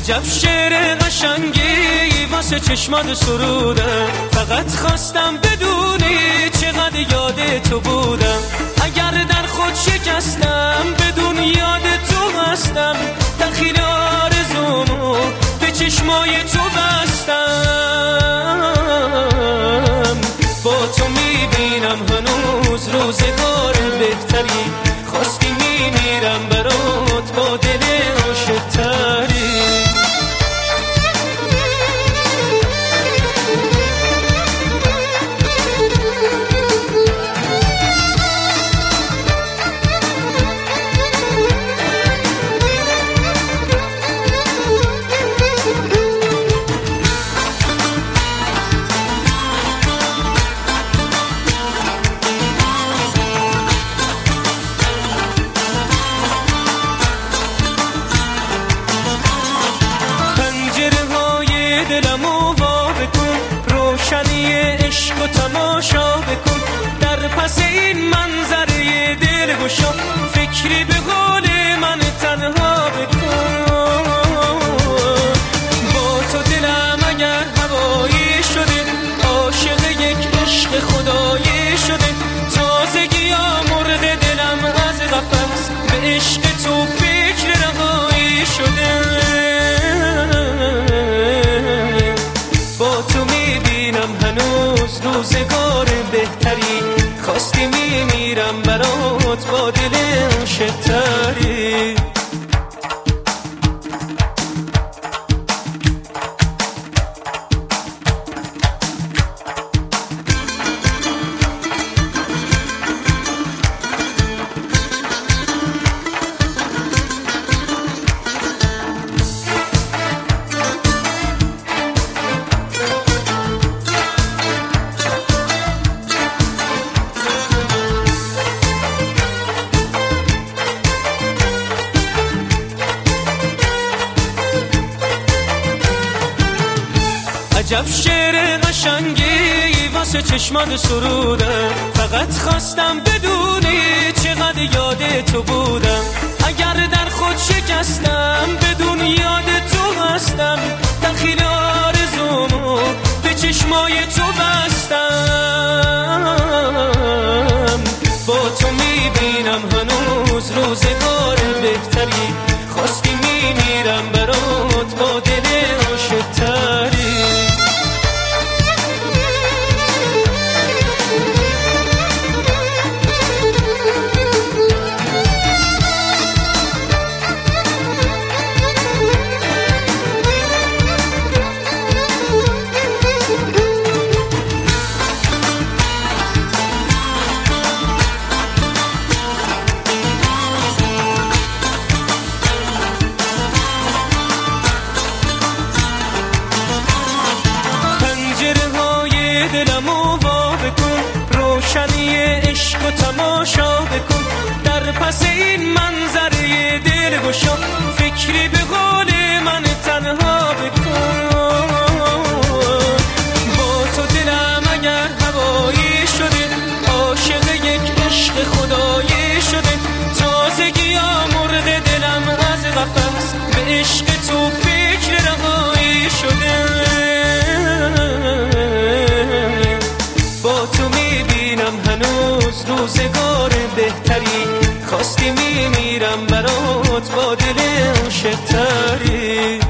عجب شعر قشنگی واسه چشمات سرودم، فقط خواستم بدونی چقدر یاد تو بودم. اگر در خود شکستم بدون یاد تو هستم، دخیل آرزومو به چشمای تو بستم. با تو میبینم هنوز روزگار بهتری، خواستی میمیرم برات با دل عاشق‌تری. دلمو وا بکن، روشنی عشق و تماشا بکن، در پس این منظره دلگشا فکری به قول من تنها بکن. با تو دلم اگر هوایی شده، عاشق یک عشق خدایی شده، تازگی ها مرغ دلم از قفس به عشق تو فکر رهایی شده. با تو میبینم هنوز روزگار بهتری، خواستی میمیرم برات با دل عاشق‌تری. عجب شعر قشنگی واسه چشمات سرودم، فقط خواستم بدونی چقدر یاد تو بودم. اگر در خود شکستم بدون یاد تو هستم، دخیل آرزومو به چشمای تو بستم. با تو میبینم هنوز روزگار بهتری، خواستی میمیرم برات با دل عاشق‌تری. دلمو وا بکن، روشنی عشق و تماشا بکن، در پس این منظره دلگشا فکری به قول من تنها بکن. با تو دلم اگر هوایی شده، عاشق یک عشق خدایی شده، تازگی ها مرغ دلم از قفس به عشق تو فکر رهایی شده. با تو میبینم هنوز روزگار بهتری، خواستی میمیرم برات با دل عاشق‌تری.